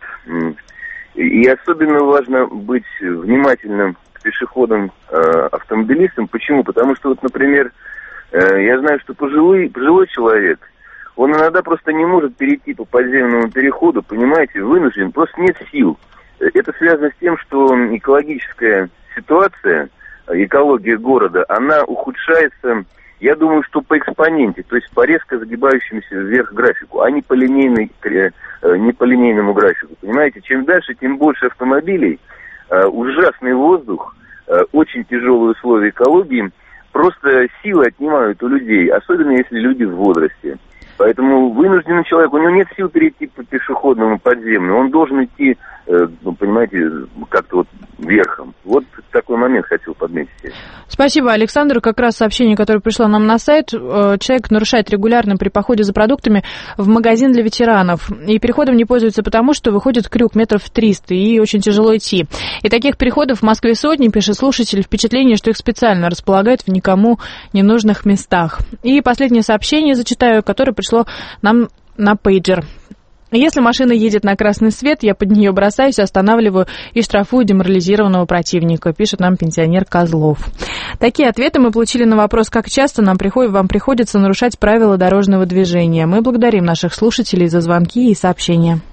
и особенно важно быть внимательным к пешеходам, автомобилистам. Почему? Потому что, вот, например, я знаю, что пожилой, пожилой человек, он иногда просто не может перейти по подземному переходу, понимаете, вынужден, просто нет сил. Это связано с тем, что экологическая ситуация, экология города, она ухудшается, я думаю, что по экспоненте, то есть по резко загибающемуся вверх графику, а не по, линейной, не по линейному графику. Понимаете, чем дальше, тем больше автомобилей, ужасный воздух, очень тяжелые условия экологии, просто силы отнимают у людей, особенно если люди в возрасте. Поэтому вынужденный человек, у него нет сил перейти по пешеходному подземному, он должен идти, э, понимаете, как-то вот верхом. Вот такой момент хотел подметить. Спасибо, Александр. Как раз сообщение, которое пришло нам на сайт. Человек нарушает регулярно при походе за продуктами в магазин для ветеранов. И переходом не пользуется потому, что выходит крюк метров триста, и очень тяжело идти. И таких переходов в Москве сотни, пишет слушатель. Впечатление, что их специально располагают в никому ненужных местах. И последнее сообщение зачитаю, которое пришло нам на пейджер. Если машина едет на красный свет, я под нее бросаюсь, останавливаю и штрафую деморализированного противника, пишет нам пенсионер Козлов. Такие ответы мы получили на вопрос, как часто нам приходит, вам приходится нарушать правила дорожного движения. Мы благодарим наших слушателей за звонки и сообщения.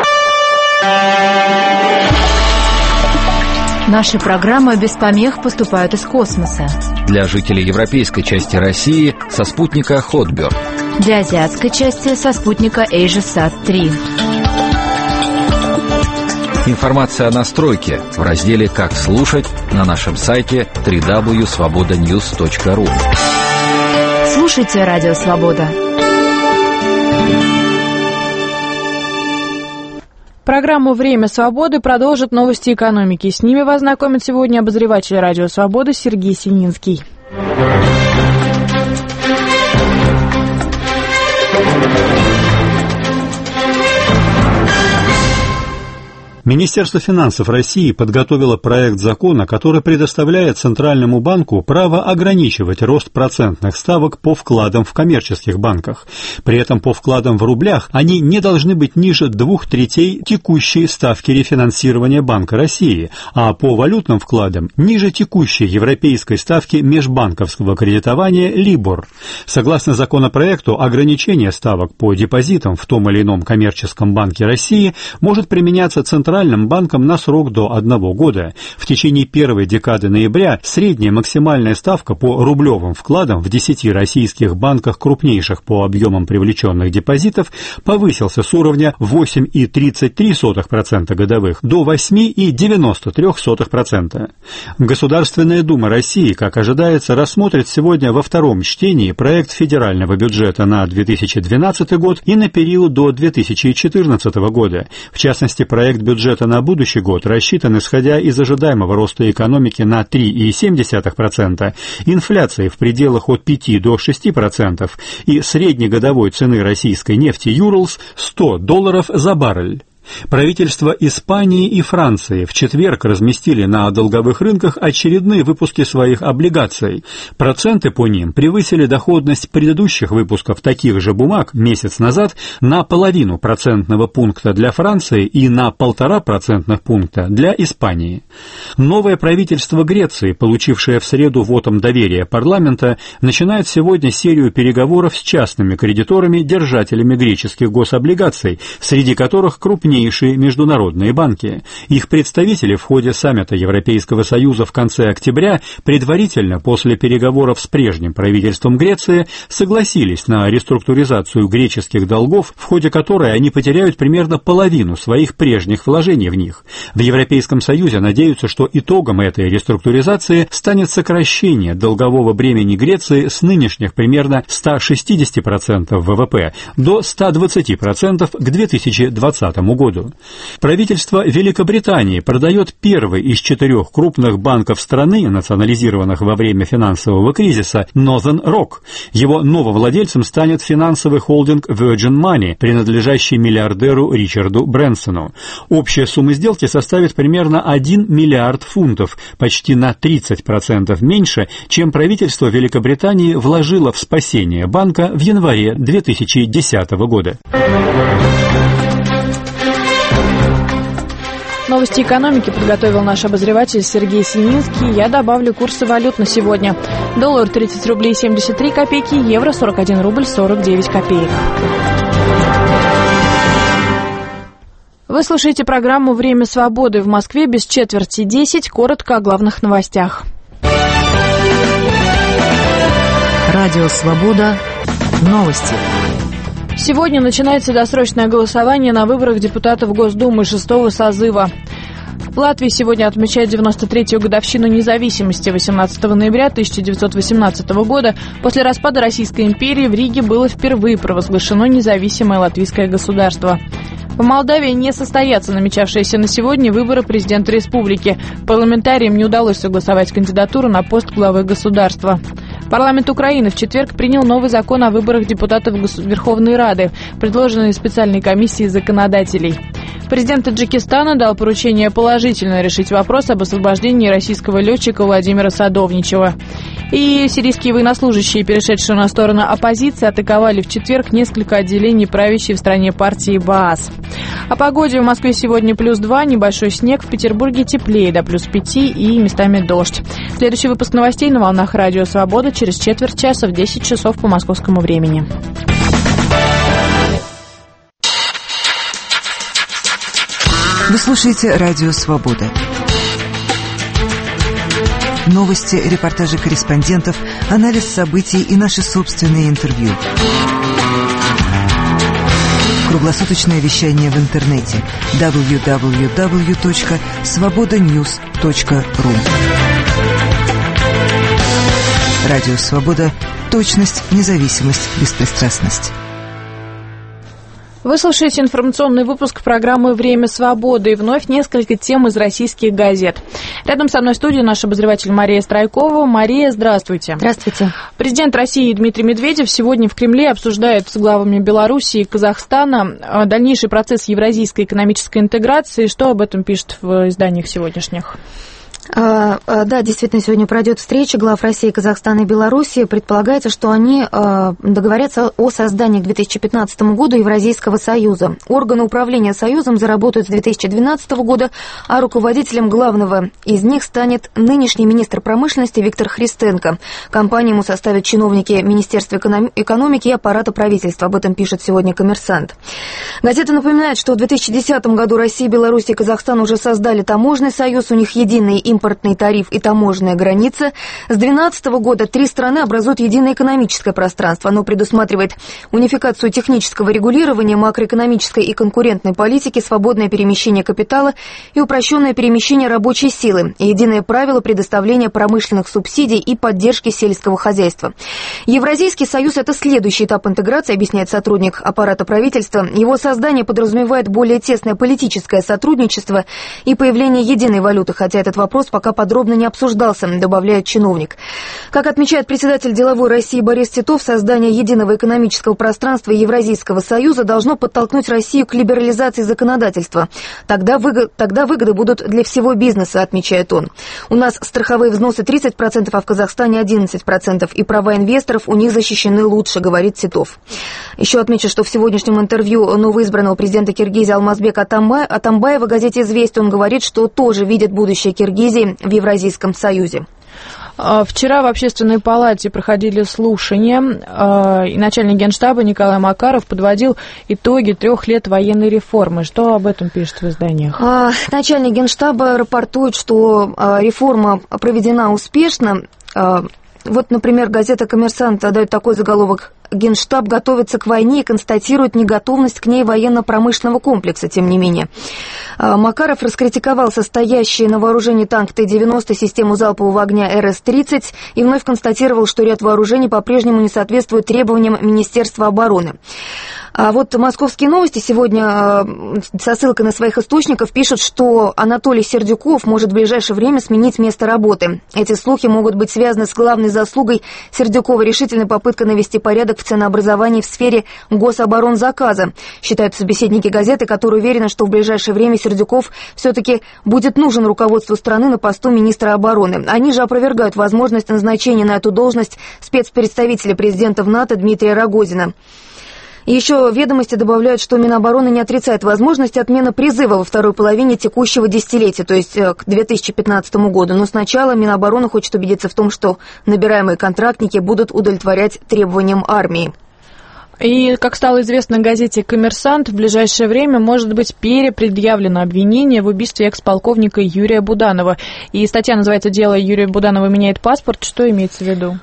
Наши программы без помех поступают из космоса. Для жителей европейской части России со спутника Хотберг. Для азиатской части со спутника AsiaSat три. Информация о настройке в разделе «Как слушать» на нашем сайте дабл ю дабл ю дабл ю точка свобода ньюс точка ру. Слушайте Радио Свобода. Программу «Время свободы» продолжат новости экономики. С ними вас знакомит сегодня обозреватель Радио Свобода Сергей Сининский. Министерство финансов России подготовило проект закона, который предоставляет Центральному банку право ограничивать рост процентных ставок по вкладам в коммерческих банках. При этом по вкладам в рублях они не должны быть ниже двух третей текущей ставки рефинансирования Банка России, а по валютным вкладам ниже текущей европейской ставки межбанковского кредитования Либор. Согласно законопроекту, ограничение ставок по депозитам в том или ином коммерческом банке России может применяться Центральным банком на срок до одного года. В течение первой декады ноября средняя максимальная ставка по рублевым вкладам в десяти российских банках, крупнейших по объемам привлеченных депозитов, повысился с уровня восемь целых тридцать три сотых процента годовых до восемь целых девяносто три сотых процента. Государственная Дума России, как ожидается, рассмотрит сегодня во втором чтении проект федерального бюджета на две тысячи двенадцатый год и на период до две тысячи четырнадцатого года. В частности, проект бюджета на будущий год рассчитан, исходя из ожидаемого роста экономики на три целых семь десятых процента, инфляции в пределах от пяти до шести процентов и среднегодовой цены российской нефти Юрлс сто долларов за баррель. Правительства Испании и Франции в четверг разместили на долговых рынках очередные выпуски своих облигаций. Проценты по ним превысили доходность предыдущих выпусков таких же бумаг месяц назад на половину процентного пункта для Франции и на полтора процентных пункта для Испании. Новое правительство Греции, получившее в среду вотом доверия парламента, начинает сегодня серию переговоров с частными кредиторами, держателями греческих гособлигаций, среди которых крупнее международные банки. Их представители в ходе саммита Европейского Союза в конце октября, предварительно после переговоров с прежним правительством Греции, согласились на реструктуризацию греческих долгов, в ходе которой они потеряют примерно половину своих прежних вложений в них. В Европейском Союзе надеются, что итогом этой реструктуризации станет сокращение долгового бремени Греции с нынешних примерно ста шестидесяти процентов ВВП до ста двадцати процентов к две тысячи двадцатому году. Правительство Великобритании продает первый из четырех крупных банков страны, национализированных во время финансового кризиса, Northern Rock. Его новым владельцем станет финансовый холдинг Virgin Money, принадлежащий миллиардеру Ричарду Брэнсону. Общая сумма сделки составит примерно один миллиард фунтов, почти на тридцать процентов меньше, чем правительство Великобритании вложило в спасение банка в январе две тысячи десятого года. Новости экономики подготовил наш обозреватель Сергей Сининский. Я добавлю курсы валют на сегодня. Доллар тридцать рублей семьдесят три копейки, евро сорок один рубль сорок девять копеек. Вы слушаете программу «Время свободы». В Москве без четверти десять. Коротко о главных новостях. Радио «Свобода». Новости. Сегодня начинается досрочное голосование на выборах депутатов Госдумы шестого созыва. В Латвии сегодня отмечают девяносто третью годовщину независимости. восемнадцатого ноября тысяча девятьсот восемнадцатого года после распада Российской империи в Риге было впервые провозглашено независимое латвийское государство. В Молдавии не состоятся намечавшиеся на сегодня выборы президента республики. Парламентариям не удалось согласовать кандидатуру на пост главы государства. Парламент Украины в четверг принял новый закон о выборах депутатов Верховной Рады, предложенный специальной комиссией законодателей. Президент Таджикистана дал поручение положительно решить вопрос об освобождении российского летчика Владимира Садовничева. И сирийские военнослужащие, перешедшие на сторону оппозиции, атаковали в четверг несколько отделений правящей в стране партии Баас. О погоде: в Москве сегодня плюс два, небольшой снег, в Петербурге теплее до плюс пяти и местами дождь. Следующий выпуск новостей на волнах Радио Свобода через четверть часа в десять часов по московскому времени. Вы слушаете Радио Свобода. Новости, репортажи корреспондентов, анализ событий и наши собственные интервью. Круглосуточное вещание в интернете дабл ю дабл ю дабл ю точка свобода ньюс точка ру. Радио Свобода. Точность, независимость, беспристрастность. Вы слушаете информационный выпуск программы «Время свободы». И вновь несколько тем из российских газет. Рядом со мной в студии наш обозреватель Мария Страйкова. Мария, здравствуйте. Здравствуйте. Президент России Дмитрий Медведев сегодня в Кремле обсуждает с главами Белоруссии и Казахстана дальнейший процесс евразийской экономической интеграции. Что об этом пишет в изданиях сегодняшних? Да, действительно, сегодня пройдет встреча глав России, Казахстана и Белоруссии. Предполагается, что они договорятся о создании к две тысячи пятнадцатому году Евразийского союза. Органы управления союзом заработают с две тысячи двенадцатого года, а руководителем главного из них станет нынешний министр промышленности Виктор Христенко. Компанию ему составят чиновники Министерства экономики и аппарата правительства. Об этом пишет сегодня «Коммерсант». Газета напоминает, что в две тысячи десятом году Россия, Беларусь и Казахстан уже создали таможенный союз, у них единый импортный тариф и таможенная граница. С две тысячи двенадцатого года три страны образуют единое экономическое пространство. Оно предусматривает унификацию технического регулирования, макроэкономической и конкурентной политики, свободное перемещение капитала и упрощенное перемещение рабочей силы, и единое правило предоставления промышленных субсидий и поддержки сельского хозяйства. Евразийский союз – это следующий этап интеграции, объясняет сотрудник аппарата правительства. Его создание подразумевает более тесное политическое сотрудничество и появление единой валюты, хотя этот вопрос пока подробно не обсуждался, добавляет чиновник. Как отмечает председатель деловой России Борис Титов, создание единого экономического пространства и Евразийского союза должно подтолкнуть Россию к либерализации законодательства. Тогда, выгод, тогда выгоды будут для всего бизнеса, отмечает он. У нас страховые взносы тридцать процентов, а в Казахстане одиннадцать процентов, и права инвесторов у них защищены лучше, говорит Титов. Еще отмечу, что в сегодняшнем интервью новоизбранного президента Киргизии Алмазбека Атамбаева газете «Известия» он говорит, что тоже видит будущее Киргизии в Евразийском союзе. Вчера в Общественной палате проходили слушания, и начальник Генштаба Николай Макаров подводил итоги трех лет военной реформы. Что об этом пишет в изданиях? Начальник Генштаба рапортует, что реформа проведена успешно. Вот, например, газета «Коммерсант» дает такой заголовок: Генштаб готовится к войне и констатирует неготовность к ней военно-промышленного комплекса, тем не менее. Макаров раскритиковал состоящие на вооружении танк Т девяносто, систему залпового огня Р С тридцать и вновь констатировал, что ряд вооружений по-прежнему не соответствует требованиям Министерства обороны. А вот «Московские новости» сегодня со ссылкой на своих источников пишут, что Анатолий Сердюков может в ближайшее время сменить место работы. Эти слухи могут быть связаны с главной заслугой Сердюкова — решительной попыткой навести порядок в ценообразовании в сфере гособоронзаказа, считают собеседники газеты, которые уверены, что в ближайшее время Сердюков все-таки будет нужен руководству страны на посту министра обороны. Они же опровергают возможность назначения на эту должность спецпредставителя президента в НАТО Дмитрия Рогозина. И еще «Ведомости» добавляют, что Минобороны не отрицает возможность отмены призыва во второй половине текущего десятилетия, то есть к две тысячи пятнадцатому году. Но сначала Минобороны хочет убедиться в том, что набираемые контрактники будут удовлетворять требованиям армии. И, как стало известно газете «Коммерсант», в ближайшее время может быть перепредъявлено обвинение в убийстве экс-полковника Юрия Буданова. И статья называется «Дело Юрия Буданова меняет паспорт». Что имеется в виду?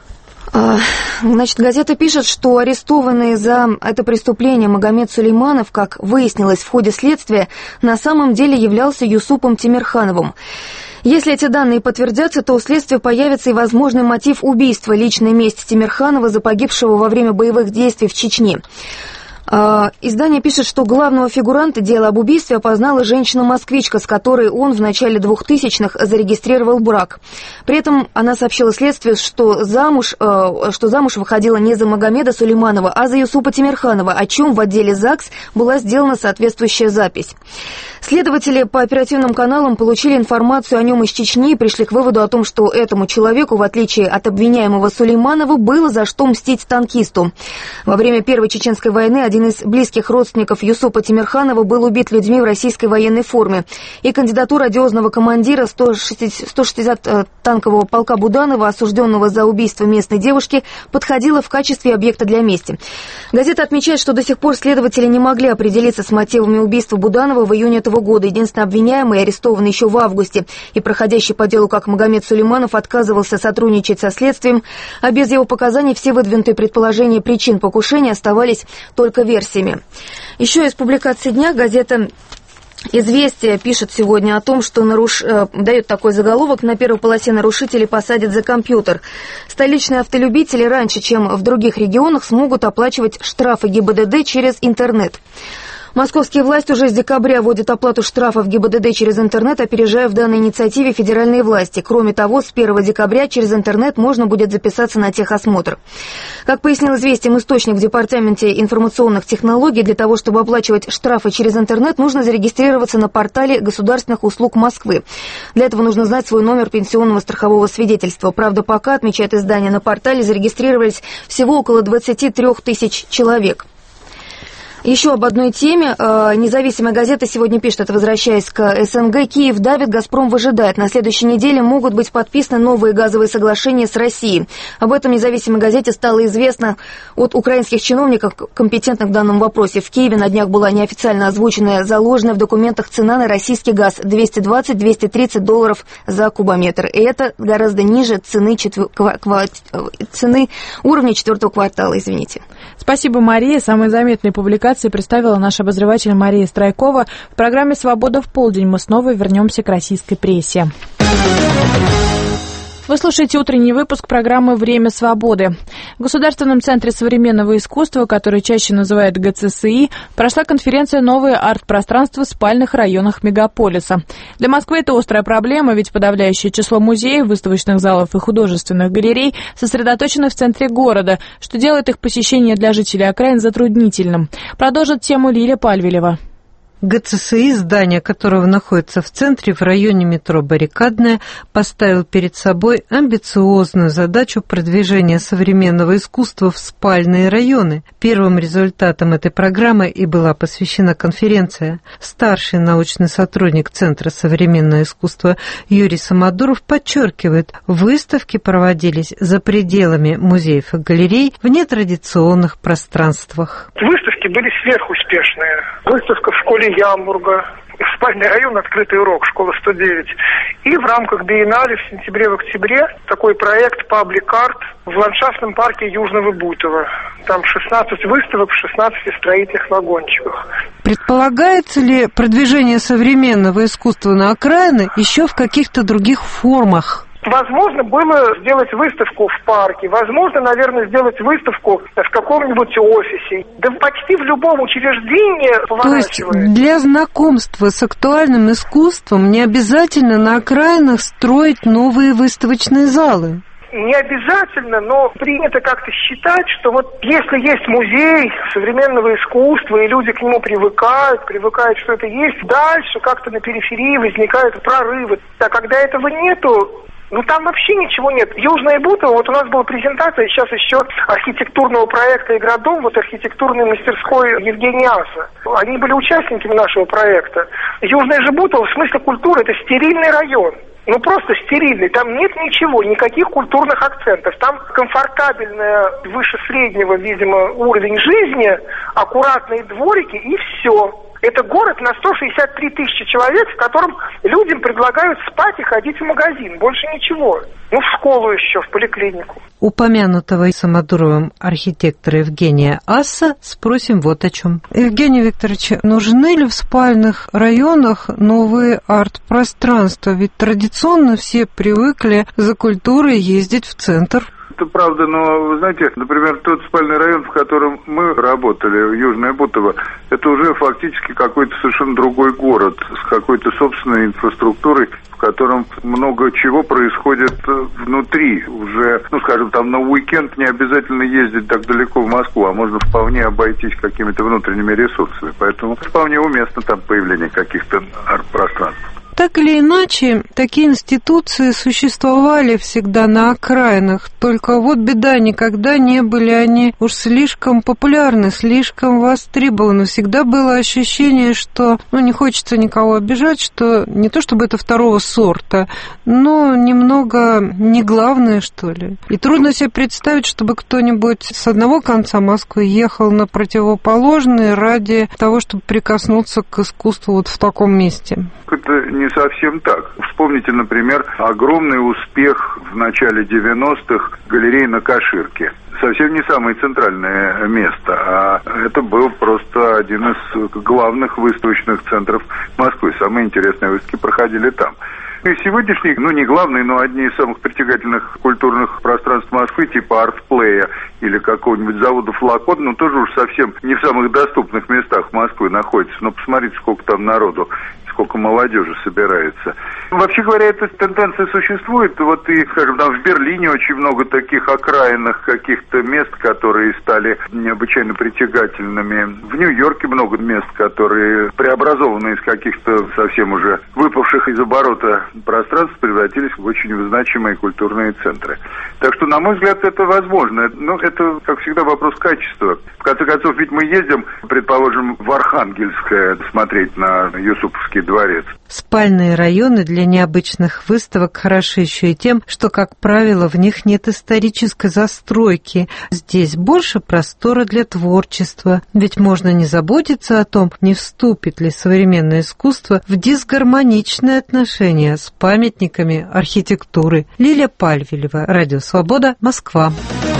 Значит, газета пишет, что арестованный за это преступление Магомед Сулейманов, как выяснилось в ходе следствия, на самом деле являлся Юсупом Тимирхановым. Если эти данные подтвердятся, то у следствия появится и возможный мотив убийства — личная месть Тимирханова за погибшего во время боевых действий в Чечне. Издание пишет, что главного фигуранта дела об убийстве опознала женщина-москвичка, с которой он в начале двухтысячных зарегистрировал брак. При этом она сообщила следствию, что замуж, что замуж выходила не за Магомеда Сулейманова, а за Юсупа Тимирханова, о чем в отделе ЗАГС была сделана соответствующая запись. Следователи по оперативным каналам получили информацию о нем из Чечни и пришли к выводу о том, что этому человеку, в отличие от обвиняемого Сулейманова, было за что мстить танкисту. Во время Первой Чеченской войны один из близких родственников Юсупа Тимирханова был убит людьми в российской военной форме. И кандидатура одиозного командира сто шестидесятого танкового полка Буданова, осужденного за убийство местной девушки, подходила в качестве объекта для мести. Газета отмечает, что до сих пор следователи не могли определиться с мотивами убийства Буданова в июне этого года. Единственный обвиняемый, арестованный еще в августе и проходящий по делу как Магомед Сулейманов, отказывался сотрудничать со следствием, а без его показаний все выдвинутые предположения причин покушения оставались только версиями. Еще из публикации дня газета «Известия» пишет сегодня о том, что наруш... дает такой заголовок: на первой полосе нарушителей посадят за компьютер. Столичные автолюбители раньше, чем в других регионах, смогут оплачивать штрафы ГИБДД через интернет. Московские власти уже с декабря вводят оплату штрафов ГИБДД через интернет, опережая в данной инициативе федеральные власти. Кроме того, с первого декабря через интернет можно будет записаться на техосмотр. Как пояснил «Известиям» источник в Департаменте информационных технологий, для того, чтобы оплачивать штрафы через интернет, нужно зарегистрироваться на портале государственных услуг Москвы. Для этого нужно знать свой номер пенсионного страхового свидетельства. Правда, пока, отмечает издание, на портале зарегистрировались всего около двадцати трёх тысяч человек. Еще об одной теме. Независимая газета сегодня пишет, это возвращаясь к СНГ: Киев давит, Газпром выжидает. На следующей неделе могут быть подписаны новые газовые соглашения с Россией. Об этом независимой газете стало известно от украинских чиновников, компетентных в данном вопросе. В Киеве на днях была неофициально озвученная, заложенная в документах цена на российский газ – двести двадцать - двести тридцать долларов за кубометр. И это гораздо ниже цены, четвер... ква... цены уровня четвертого квартала. Извините. Спасибо, Мария. Самые заметные публикации представила наш обозреватель Мария Страйкова. В программе «Свобода в полдень» мы снова вернемся к российской прессе. Вы слушаете утренний выпуск программы «Время свободы». В Государственном центре современного искусства, который чаще называют ГЦСИ, прошла конференция «Новые арт-пространства в спальных районах мегаполиса». Для Москвы это острая проблема, ведь подавляющее число музеев, выставочных залов и художественных галерей сосредоточены в центре города, что делает их посещение для жителей окраин затруднительным. Продолжит тему Лиля Пальвелева. ГЦСИ, здание которого находится в центре, в районе метро Баррикадная, поставил перед собой амбициозную задачу продвижения современного искусства в спальные районы. Первым результатом этой программы и была посвящена конференция. Старший научный сотрудник Центра современного искусства Юрий Самодуров подчеркивает, выставки проводились за пределами музеев и галерей в нетрадиционных пространствах. Выставки были сверхуспешные. Выставка в школе Ямбурга, спальный район «Открытый урок», школа сто девять. И в рамках биеннале в сентябре, в октябре такой проект «Public Art» в ландшафтном парке Южного Бутова. Там шестнадцать выставок в шестнадцати строительных вагончиках. Предполагается ли продвижение современного искусства на окраины еще в каких-то других формах? Возможно было сделать выставку в парке, возможно, наверное, сделать выставку в каком-нибудь офисе, да почти в любом учреждении поворачивает. То есть для знакомства с актуальным искусством не обязательно на окраинах строить новые выставочные залы? Не обязательно, но принято как-то считать, что вот если есть музей современного искусства, и люди к нему привыкают, привыкают, что это есть, дальше как-то на периферии возникают прорывы. А когда этого нету, ну там вообще ничего нет. Южное Бутово, вот у нас была презентация сейчас еще архитектурного проекта «Игродом», вот архитектурной мастерской Евгения Аса. Они были участниками нашего проекта. Южное же Бутово в смысле культуры — это стерильный район. Ну, просто стерильный. Там нет ничего, никаких культурных акцентов. Там комфортабельная, выше среднего, видимо, уровень жизни, аккуратные дворики и все. Это город на сто шестьдесят три тысячи человек, в котором людям предлагают спать и ходить в магазин. Больше ничего. Ну, в школу еще, в поликлинику. Упомянутого Самодуровым архитектора Евгения Аса спросим вот о чем. Евгений Викторович, нужны ли в спальных районах новые арт-пространства? Ведь традиционно все привыкли за культурой ездить в центр. Это правда, но, вы знаете, например, тот спальный район, в котором мы работали, Южное Бутово, это уже фактически какой-то совершенно другой город с какой-то собственной инфраструктурой, в котором много чего происходит внутри. Уже, ну, скажем, там на уикенд не обязательно ездить так далеко в Москву, а можно вполне обойтись какими-то внутренними ресурсами. Поэтому вполне уместно там появление каких-то арт-пространств. Так или иначе, такие институции существовали всегда на окраинах, только вот беда, никогда не были они уж слишком популярны, слишком востребованы. Всегда было ощущение, что, ну, не хочется никого обижать, что не то чтобы это второго сорта, но немного не главное, что ли. И трудно себе представить, чтобы кто-нибудь с одного конца Москвы ехал на противоположный ради того, чтобы прикоснуться к искусству вот в таком месте. Это не совсем так. Вспомните, например, огромный успех в начале девяностых галереи на Каширке. Совсем не самое центральное место, а это был просто один из главных выставочных центров Москвы. Самые интересные выставки проходили там. И сегодняшний, ну не главный, но одни из самых притягательных культурных пространств Москвы, типа артплея или какого-нибудь завода «Флакон», ну тоже уж совсем не в самых доступных местах Москвы находится. Но посмотрите, сколько там народу, сколько молодежи собирается. Вообще говоря, эта тенденция существует. Вот и, скажем, там в Берлине очень много таких окраинных каких-то мест, которые стали необычайно притягательными. В Нью-Йорке много мест, которые преобразованы из каких-то совсем уже выпавших из оборота пространств, превратились в очень значимые культурные центры. Так что, на мой взгляд, это возможно. Но это, как всегда, вопрос качества. В конце концов, ведь мы ездим, предположим, в Архангельское смотреть на Юсуповский дворец. Спальные районы для необычных выставок хороши еще и тем, что, как правило, в них нет исторической застройки. Здесь больше простора для творчества, ведь можно не заботиться о том, не вступит ли современное искусство в дисгармоничные отношения с памятниками архитектуры. Лилия Пальвелева, Радио Свобода, Москва.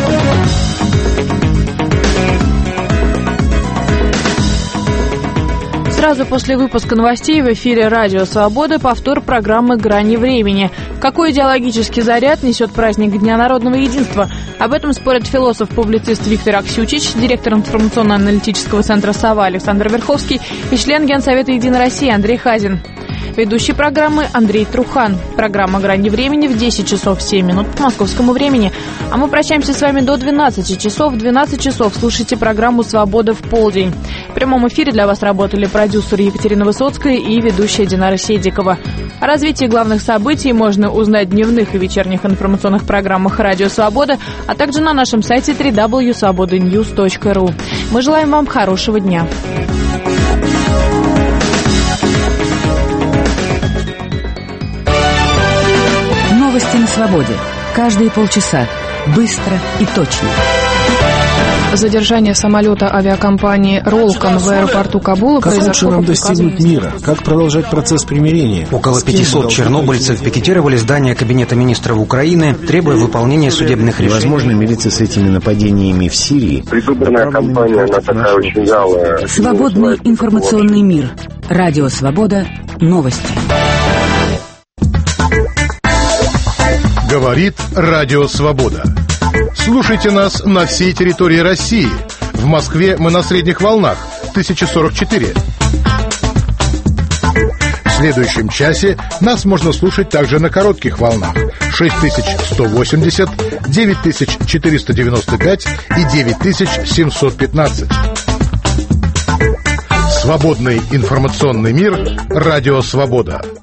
Сразу после выпуска новостей в эфире «Радио Свобода» повтор программы «Грани времени». Какой идеологический заряд несет праздник Дня народного единства? Об этом спорят философ-публицист Виктор Аксютич, директор информационно-аналитического центра «Сова» Александр Верховский и член Генсовета «Единой России» Андрей Хазин. Ведущий программы Андрей Трухан. Программа «Грани времени» в десять часов семь минут по московскому времени. А мы прощаемся с вами до двенадцати часов. В двенадцать часов слушайте программу «Свобода в полдень». В прямом эфире для вас работали продюсер Екатерина Высоцкая и ведущая Динара Седикова. О развитии главных событий можно узнать в дневных и вечерних информационных программах «Радио Свобода», а также на нашем сайте дабл ю дабл ю дабл ю точка свобода ньюс точка ру. Мы желаем вам хорошего дня. Новости на свободе. Каждые полчаса. Быстро и точно. Задержание самолета авиакомпании «Ролкон» в аэропорту Кабула как произошло лучше нам достигнуть мира? Как продолжать процесс примирения? Около пятисот чернобыльцев пикетировали здание Кабинета министров Украины, требуя выполнения судебных решений. Невозможно мириться с этими нападениями в Сирии. Предвыборная кампания, она такая очень вялая. Свободный информационный мир. Радио Свобода. Новости. Говорит Радио Свобода. Слушайте нас на всей территории России. В Москве мы на средних волнах тысяча сорок четыре. В следующем часе нас можно слушать также на коротких волнах шесть тысяч сто восемьдесят, девять тысяч четыреста девяносто пять и девять тысяч семьсот пятнадцать. Свободный информационный мир. Радио Свобода.